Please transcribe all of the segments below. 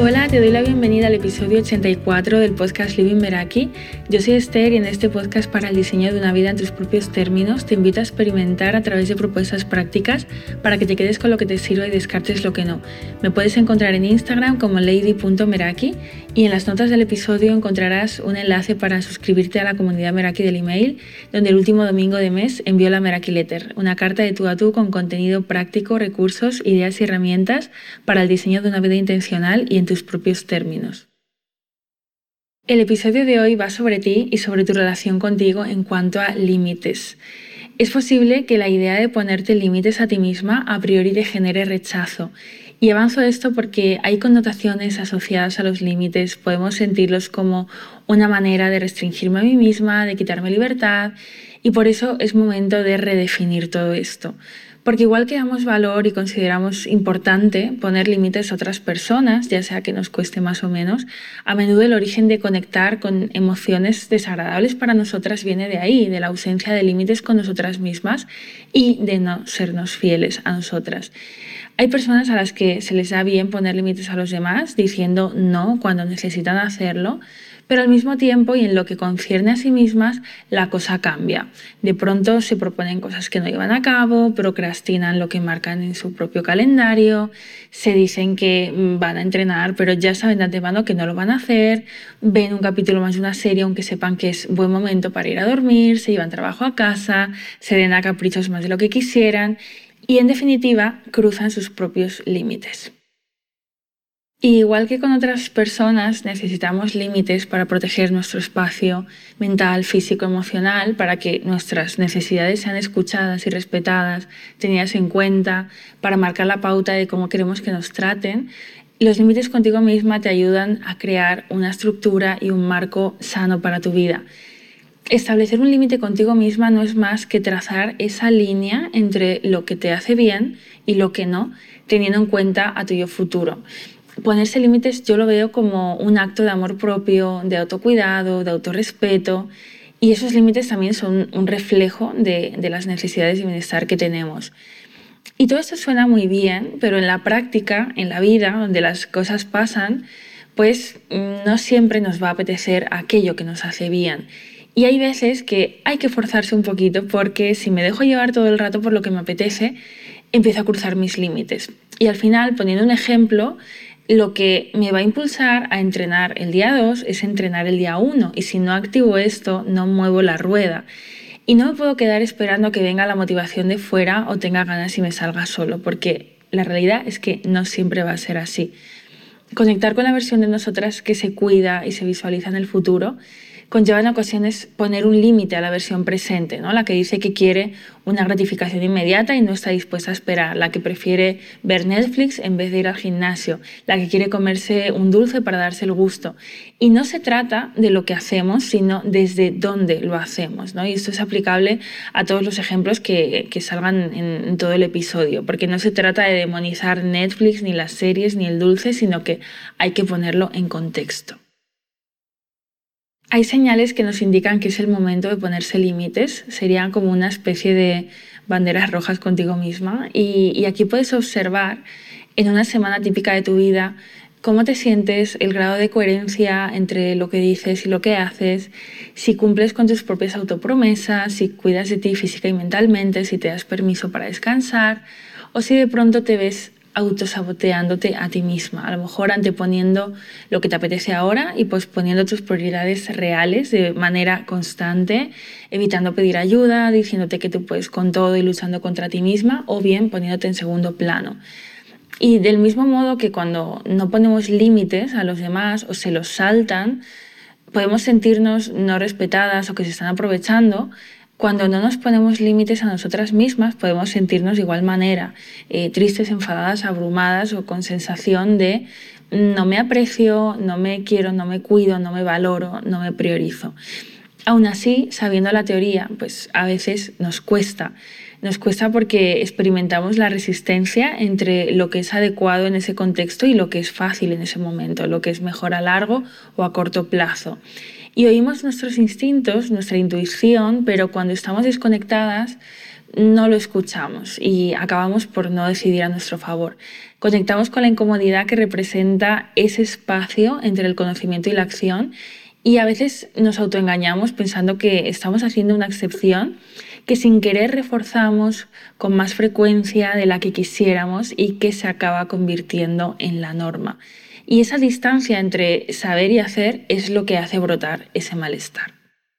Hola, te doy la bienvenida al episodio 84 del podcast Living Meraki. Yo soy Esther y en este podcast para el diseño de una vida en tus propios términos te invito a experimentar a través de propuestas prácticas para que te quedes con lo que te sirva y descartes lo que no. Me puedes encontrar en Instagram como lady.meraki y en las notas del episodio encontrarás un enlace para suscribirte a la comunidad Meraki del email, donde el último domingo de mes envío la Meraki Letter, una carta de tú a tú con contenido práctico, recursos, ideas y herramientas para el diseño de una vida intencional y en tus propios términos. El episodio de hoy va sobre ti y sobre tu relación contigo en cuanto a límites. Es posible que la idea de ponerte límites a ti misma a priori te genere rechazo. Y avanzo esto porque hay connotaciones asociadas a los límites. Podemos sentirlos como una manera de restringirme a mí misma, de quitarme libertad, y por eso es momento de redefinir todo esto. Porque igual que damos valor y consideramos importante poner límites a otras personas, ya sea que nos cueste más o menos, a menudo el origen de conectar con emociones desagradables para nosotras viene de ahí, de la ausencia de límites con nosotras mismas y de no sernos fieles a nosotras. Hay personas a las que se les da bien poner límites a los demás, diciendo no cuando necesitan hacerlo, pero al mismo tiempo y en lo que concierne a sí mismas, la cosa cambia. De pronto se proponen cosas que no llevan a cabo, procrastinan lo que marcan en su propio calendario, se dicen que van a entrenar, pero ya saben de antemano que no lo van a hacer, ven un capítulo más de una serie aunque sepan que es buen momento para ir a dormir, se llevan trabajo a casa, se den a caprichos más de lo que quisieran y en definitiva cruzan sus propios límites. Y igual que con otras personas, necesitamos límites para proteger nuestro espacio mental, físico, emocional, para que nuestras necesidades sean escuchadas y respetadas, tenidas en cuenta, para marcar la pauta de cómo queremos que nos traten. Los límites contigo misma te ayudan a crear una estructura y un marco sano para tu vida. Establecer un límite contigo misma no es más que trazar esa línea entre lo que te hace bien y lo que no, teniendo en cuenta a tu yo futuro. Ponerse límites yo lo veo como un acto de amor propio, de autocuidado, de autorrespeto, y esos límites también son un reflejo de las necesidades de bienestar que tenemos. Y todo esto suena muy bien, pero en la práctica, en la vida, donde las cosas pasan, pues no siempre nos va a apetecer aquello que nos hace bien. Y hay veces que hay que forzarse un poquito porque si me dejo llevar todo el rato por lo que me apetece, empiezo a cruzar mis límites. Y al final, poniendo un ejemplo, lo que me va a impulsar a entrenar el día 2 es entrenar el día 1 y si no activo esto no muevo la rueda y no me puedo quedar esperando a que venga la motivación de fuera o tenga ganas y me salga solo porque la realidad es que no siempre va a ser así. Conectar con la versión de nosotras que se cuida y se visualiza en el futuro conlleva en ocasiones poner un límite a la versión presente, ¿no? La que dice que quiere una gratificación inmediata y no está dispuesta a esperar, la que prefiere ver Netflix en vez de ir al gimnasio, la que quiere comerse un dulce para darse el gusto. Y no se trata de lo que hacemos, sino desde dónde lo hacemos, ¿no? Y esto es aplicable a todos los ejemplos que salgan en todo el episodio, porque no se trata de demonizar Netflix, ni las series, ni el dulce, sino que hay que ponerlo en contexto. Hay señales que nos indican que es el momento de ponerse límites, serían como una especie de banderas rojas contigo misma y aquí puedes observar en una semana típica de tu vida cómo te sientes, el grado de coherencia entre lo que dices y lo que haces, si cumples con tus propias autopromesas, si cuidas de ti física y mentalmente, si te das permiso para descansar o si de pronto te ves autosaboteándote a ti misma, a lo mejor anteponiendo lo que te apetece ahora y posponiendo tus prioridades reales de manera constante, evitando pedir ayuda, diciéndote que tú puedes con todo y luchando contra ti misma o bien poniéndote en segundo plano. Y del mismo modo que cuando no ponemos límites a los demás o se los saltan, podemos sentirnos no respetadas o que se están aprovechando. Cuando no nos ponemos límites a nosotras mismas, podemos sentirnos de igual manera, tristes, enfadadas, abrumadas o con sensación de no me aprecio, no me quiero, no me cuido, no me valoro, no me priorizo. Aún así, sabiendo la teoría, pues a veces nos cuesta. Nos cuesta porque experimentamos la resistencia entre lo que es adecuado en ese contexto y lo que es fácil en ese momento, lo que es mejor a largo o a corto plazo. Y oímos nuestros instintos, nuestra intuición, pero cuando estamos desconectadas no lo escuchamos y acabamos por no decidir a nuestro favor. Conectamos con la incomodidad que representa ese espacio entre el conocimiento y la acción y a veces nos autoengañamos pensando que estamos haciendo una excepción que sin querer reforzamos con más frecuencia de la que quisiéramos y que se acaba convirtiendo en la norma. Y esa distancia entre saber y hacer es lo que hace brotar ese malestar.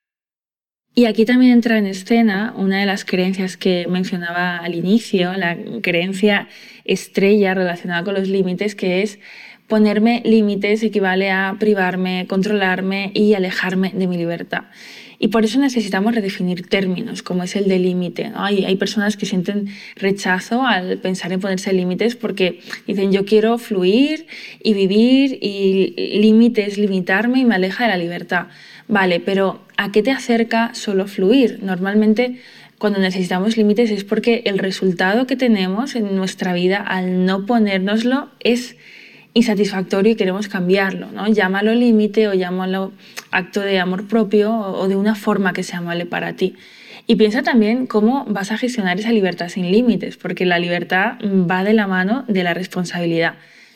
Y aquí también entra en escena una de las creencias que mencionaba al inicio, la creencia estrella relacionada con los límites, que es ponerme límites equivale a privarme, controlarme y alejarme de mi libertad. Y por eso necesitamos redefinir términos, como es el de límite, ¿no? Hay personas que sienten rechazo al pensar en ponerse límites porque dicen yo quiero fluir y vivir y límite es limitarme y me aleja de la libertad. Vale, pero ¿a qué te acerca solo fluir? Normalmente cuando necesitamos límites es porque el resultado que tenemos en nuestra vida al no ponérnoslo es insatisfactorio y queremos cambiarlo, ¿no? Llámalo límite o llámalo acto de amor propio o de una forma que sea amable para ti. Y piensa también cómo vas a gestionar esa libertad sin límites, porque la libertad va de la mano de la responsabilidad.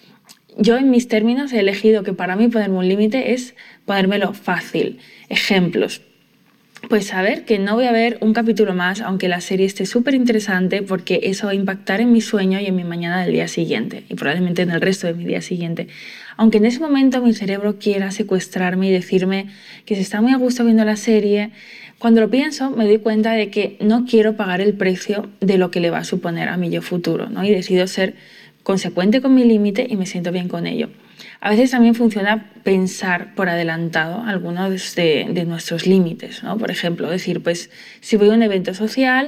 Yo en mis términos he elegido que para mí ponerme un límite es ponérmelo fácil. Ejemplos. Pues saber que no voy a ver un capítulo más, aunque la serie esté súper interesante, porque eso va a impactar en mi sueño y en mi mañana del día siguiente, y probablemente en el resto de mi día siguiente. Aunque en ese momento mi cerebro quiera secuestrarme y decirme que se está muy a gusto viendo la serie, cuando lo pienso me doy cuenta de que no quiero pagar el precio de lo que le va a suponer a mi yo futuro, ¿no? Y decido ser consecuente con mi límite y me siento bien con ello. A veces también funciona pensar por adelantado algunos de nuestros límites, ¿no? Por ejemplo, decir, pues si voy a un evento social,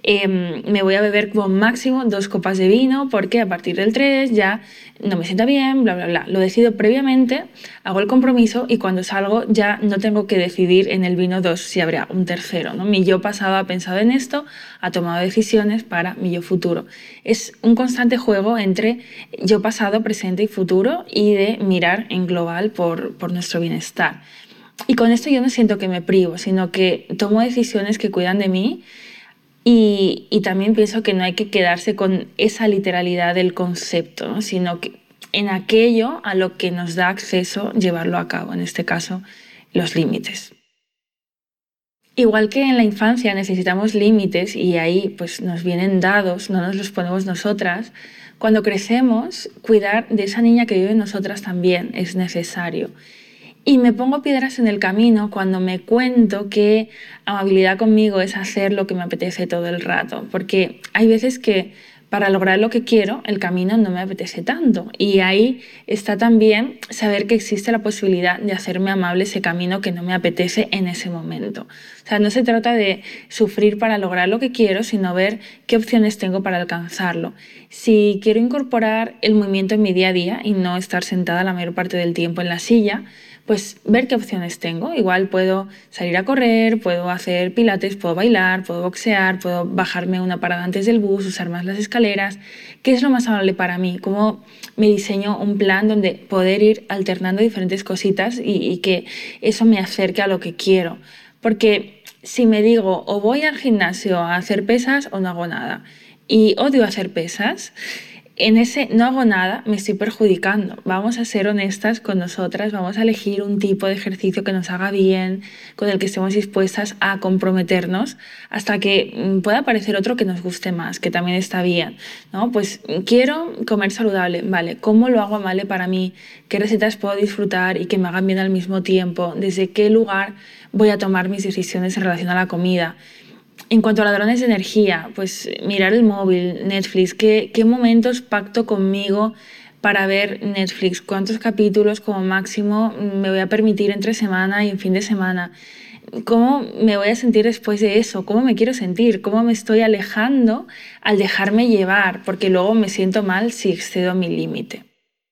me voy a beber como máximo 2 copas de vino porque a partir del 3 ya no me sienta bien, bla, bla, bla. Lo decido previamente, hago el compromiso y cuando salgo ya no tengo que decidir en el vino 2 si habrá un tercero, ¿no? Mi yo pasado ha pensado en esto, ha tomado decisiones para mi yo futuro. Es un constante juego entre yo pasado, presente y futuro y de mirar en global por nuestro bienestar. Y con esto yo no siento que me privo, sino que tomo decisiones que cuidan de mí y también pienso que no hay que quedarse con esa literalidad del concepto, ¿no? Sino que en aquello a lo que nos da acceso llevarlo a cabo, en este caso, los límites. Igual que en la infancia necesitamos límites y ahí pues nos vienen dados, no nos los ponemos nosotras, cuando crecemos, cuidar de esa niña que vive en nosotras también es necesario. Y me pongo piedras en el camino cuando me cuento que amabilidad conmigo es hacer lo que me apetece todo el rato, porque hay veces que para lograr lo que quiero, el camino no me apetece tanto. Y ahí está también saber que existe la posibilidad de hacerme amable ese camino que no me apetece en ese momento. O sea, no se trata de sufrir para lograr lo que quiero, sino ver qué opciones tengo para alcanzarlo. Si quiero incorporar el movimiento en mi día a día y no estar sentada la mayor parte del tiempo en la silla, pues ver qué opciones tengo. Igual puedo salir a correr, puedo hacer pilates, puedo bailar, puedo boxear, puedo bajarme una parada antes del bus, usar más las escaleras. ¿Qué es lo más amable para mí? ¿Cómo me diseño un plan donde poder ir alternando diferentes cositas y que eso me acerque a lo que quiero? Porque si me digo o voy al gimnasio a hacer pesas o no hago nada y odio hacer pesas, en ese no hago nada me estoy perjudicando. Vamos a ser honestas con nosotras, vamos a elegir un tipo de ejercicio que nos haga bien, con el que estemos dispuestas a comprometernos hasta que pueda aparecer otro que nos guste más, que también está bien, ¿no? Pues quiero comer saludable, vale, ¿cómo lo hago amable para mí? ¿Qué recetas puedo disfrutar y que me hagan bien al mismo tiempo? ¿Desde qué lugar voy a tomar mis decisiones en relación a la comida? En cuanto a ladrones de energía, pues mirar el móvil, Netflix, ¿qué momentos pacto conmigo para ver Netflix? ¿Cuántos capítulos como máximo me voy a permitir entre semana y en fin de semana? ¿Cómo me voy a sentir después de eso? ¿Cómo me quiero sentir? ¿Cómo me estoy alejando al dejarme llevar? Porque luego me siento mal si excedo mi límite.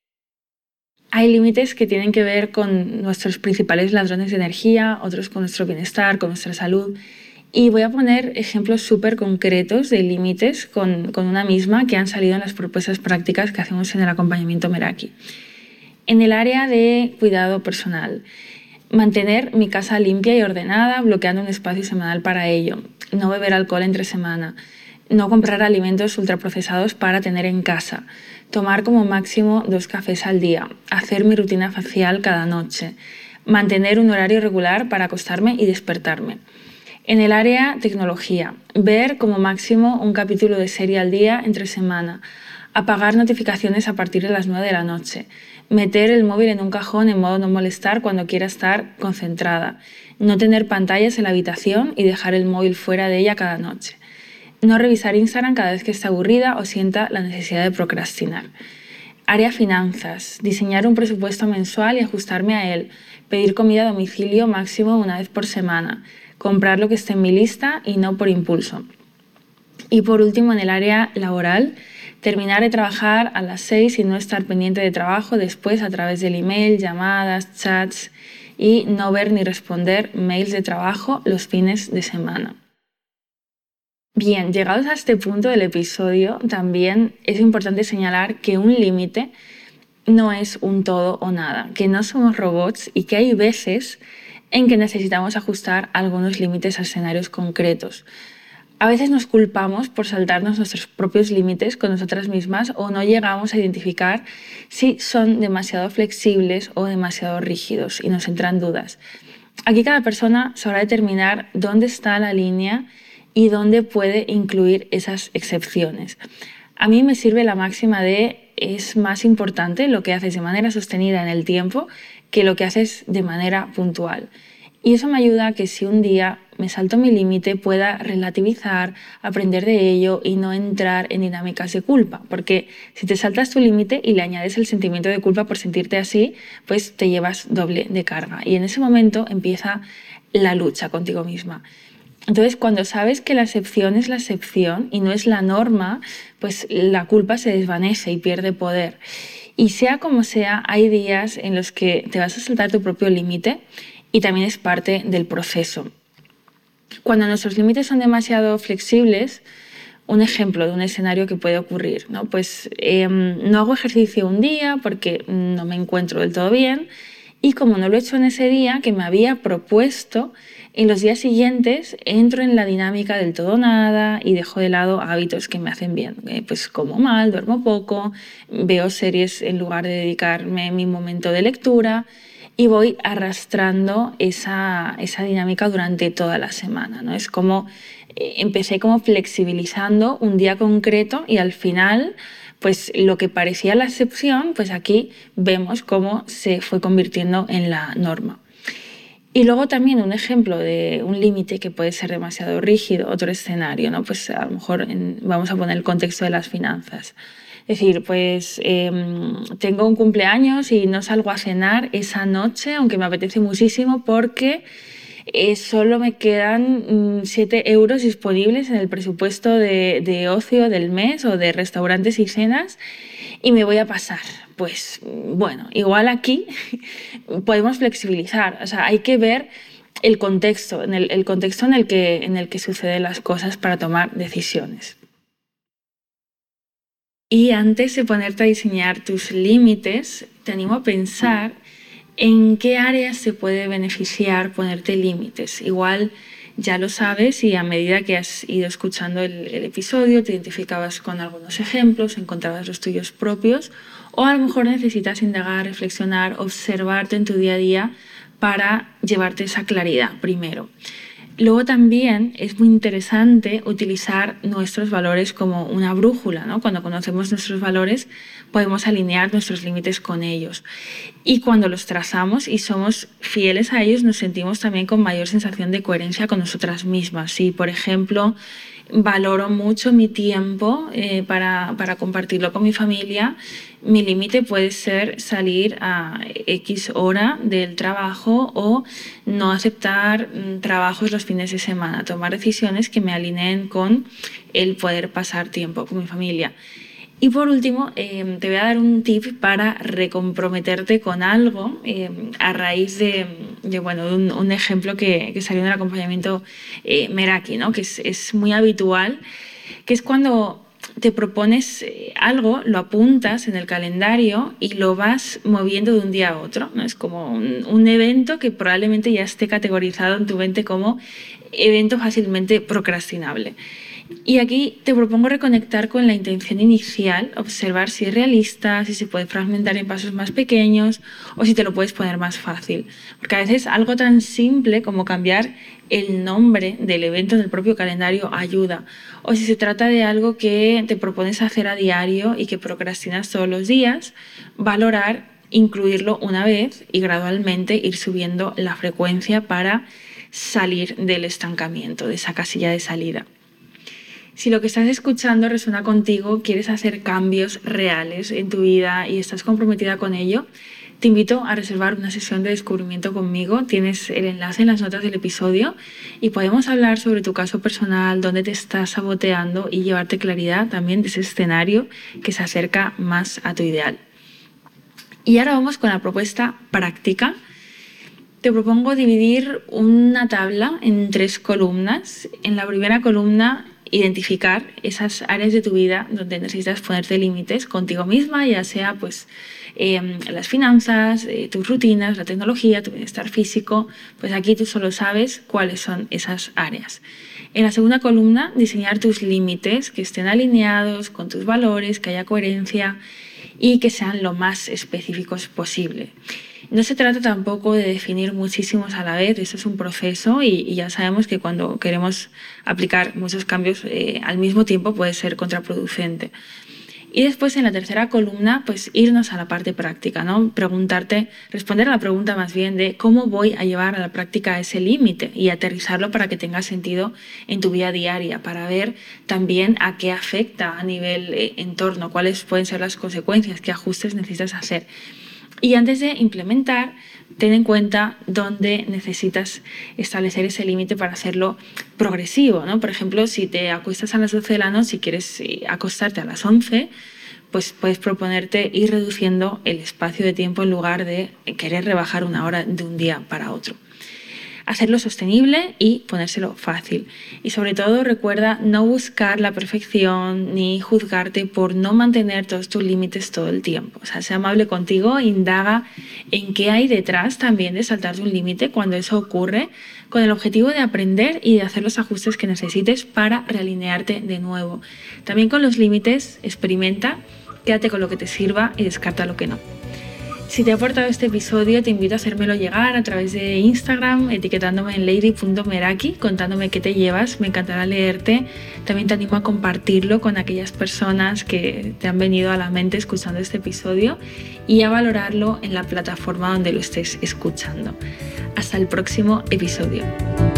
Hay límites que tienen que ver con nuestros principales ladrones de energía, otros con nuestro bienestar, con nuestra salud. Y voy a poner ejemplos súper concretos de límites con una misma que han salido en las propuestas prácticas que hacemos en el acompañamiento Meraki. En el área de cuidado personal, mantener mi casa limpia y ordenada, bloqueando un espacio semanal para ello. no beber alcohol entre semana, no comprar alimentos ultraprocesados para tener en casa, tomar como máximo 2 cafés al día, hacer mi rutina facial cada noche, mantener un horario regular para acostarme y despertarme. En el área tecnología, ver como máximo un capítulo de serie al día entre semana, apagar notificaciones a partir de las 9 de la noche, meter el móvil en un cajón en modo no molestar cuando quiera estar concentrada, no tener pantallas en la habitación y dejar el móvil fuera de ella cada noche, no revisar Instagram cada vez que esté aburrida o sienta la necesidad de procrastinar. Área finanzas, diseñar un presupuesto mensual y ajustarme a él, pedir comida a domicilio máximo una vez por semana, comprar lo que esté en mi lista y no por impulso. Y por último, en el área laboral, terminar de trabajar a las 6 y no estar pendiente de trabajo después a través del email, llamadas, chats y no ver ni responder mails de trabajo los fines de semana. Bien, llegados a este punto del episodio, también es importante señalar que un límite no es un todo o nada, que no somos robots y que hay veces en que necesitamos ajustar algunos límites a escenarios concretos. A veces nos culpamos por saltarnos nuestros propios límites con nosotras mismas o no llegamos a identificar si son demasiado flexibles o demasiado rígidos y nos entran dudas. Aquí cada persona sabrá determinar dónde está la línea y dónde puede incluir esas excepciones. A mí me sirve la máxima de es más importante lo que haces de manera sostenida en el tiempo que lo que haces de manera puntual. Y eso me ayuda a que si un día me salto mi límite pueda relativizar, aprender de ello y no entrar en dinámicas de culpa. Porque si te saltas tu límite y le añades el sentimiento de culpa por sentirte así, pues te llevas doble de carga. Y en ese momento empieza la lucha contigo misma. Entonces, cuando sabes que la excepción es la excepción y no es la norma, pues la culpa se desvanece y pierde poder. Y sea como sea, hay días en los que te vas a saltar tu propio límite y también es parte del proceso. Cuando nuestros límites son demasiado flexibles, un ejemplo de un escenario que puede ocurrir, ¿no? Pues no hago ejercicio un día porque no me encuentro del todo bien y como no lo he hecho en ese día que me había propuesto, en los días siguientes entro en la dinámica del todo nada y dejo de lado hábitos que me hacen bien. Pues como mal, duermo poco, veo series en lugar de dedicarme mi momento de lectura y voy arrastrando esa dinámica durante toda la semana, ¿no? Es como empecé como flexibilizando un día concreto y al final pues lo que parecía la excepción, pues aquí vemos cómo se fue convirtiendo en la norma. Y luego también un ejemplo de un límite que puede ser demasiado rígido, otro escenario, ¿no? Pues a lo mejor vamos a poner el contexto de las finanzas. Es decir, pues tengo un cumpleaños y no salgo a cenar esa noche, aunque me apetece muchísimo, porque solo me quedan 7 euros disponibles en el presupuesto de ocio del mes o de restaurantes y cenas y me voy a pasar. Pues bueno, igual aquí podemos flexibilizar, o sea, hay que ver el contexto, el contexto en el que suceden las cosas para tomar decisiones. Y antes de ponerte a diseñar tus límites, te animo a pensar en qué áreas se puede beneficiar ponerte límites. Igual ya lo sabes y a medida que has ido escuchando el episodio te identificabas con algunos ejemplos, encontrabas los tuyos propios o a lo mejor necesitas indagar, reflexionar, observarte en tu día a día para llevarte esa claridad primero. Luego también es muy interesante utilizar nuestros valores como una brújula, ¿no? Cuando conocemos nuestros valores podemos alinear nuestros límites con ellos. Y cuando los trazamos y somos fieles a ellos nos sentimos también con mayor sensación de coherencia con nosotras mismas. Si, por ejemplo, valoro mucho mi tiempo para compartirlo con mi familia, mi límite puede ser salir a X hora del trabajo o no aceptar trabajos los fines de semana, tomar decisiones que me alineen con el poder pasar tiempo con mi familia. Y por último, te voy a dar un tip para recomprometerte con algo a raíz de un ejemplo que salió en el acompañamiento Meraki, ¿no? Que es muy habitual, que es cuando te propones algo, lo apuntas en el calendario y lo vas moviendo de un día a otro, ¿no? Es como un evento que probablemente ya esté categorizado en tu mente como evento fácilmente procrastinable. Y aquí te propongo reconectar con la intención inicial, observar si es realista, si se puede fragmentar en pasos más pequeños o si te lo puedes poner más fácil. Porque a veces algo tan simple como cambiar el nombre del evento en el propio calendario ayuda. O si se trata de algo que te propones hacer a diario y que procrastinas todos los días, valorar incluirlo una vez y gradualmente ir subiendo la frecuencia para salir del estancamiento, de esa casilla de salida. Si lo que estás escuchando resuena contigo, quieres hacer cambios reales en tu vida y estás comprometida con ello, te invito a reservar una sesión de descubrimiento conmigo. Tienes el enlace en las notas del episodio y podemos hablar sobre tu caso personal, dónde te estás saboteando y llevarte claridad también de ese escenario que se acerca más a tu ideal. Y ahora vamos con la propuesta práctica. Te propongo dividir una tabla en 3 columnas. En la primera columna, identificar esas áreas de tu vida donde necesitas ponerte límites contigo misma, ya sea las finanzas, tus rutinas, la tecnología, tu bienestar físico. Pues aquí tú solo sabes cuáles son esas áreas. En la segunda columna, diseñar tus límites que estén alineados con tus valores, que haya coherencia y que sean lo más específicos posible. No se trata tampoco de definir muchísimos a la vez, eso es un proceso y ya sabemos que cuando queremos aplicar muchos cambios al mismo tiempo puede ser contraproducente. Y después en la tercera columna, pues irnos a la parte práctica, ¿no? Responder a la pregunta más bien de cómo voy a llevar a la práctica ese límite y aterrizarlo para que tenga sentido en tu vida diaria, para ver también a qué afecta a nivel entorno, cuáles pueden ser las consecuencias, qué ajustes necesitas hacer. Y antes de implementar, ten en cuenta dónde necesitas establecer ese límite para hacerlo progresivo, ¿no? Por ejemplo, si te acuestas a las 12 de la noche y quieres acostarte a las 11, pues puedes proponerte ir reduciendo el espacio de tiempo en lugar de querer rebajar una hora de un día para otro. Hacerlo sostenible y ponérselo fácil. Y sobre todo recuerda no buscar la perfección ni juzgarte por no mantener todos tus límites todo el tiempo. O sea, sea amable contigo, indaga en qué hay detrás también de saltarte un límite cuando eso ocurre, con el objetivo de aprender y de hacer los ajustes que necesites para realinearte de nuevo. También con los límites, experimenta, quédate con lo que te sirva y descarta lo que no. Si te ha aportado este episodio, te invito a hacérmelo llegar a través de Instagram, etiquetándome en lady.meraki, contándome qué te llevas. Me encantará leerte. También te animo a compartirlo con aquellas personas que te han venido a la mente escuchando este episodio y a valorarlo en la plataforma donde lo estés escuchando. Hasta el próximo episodio.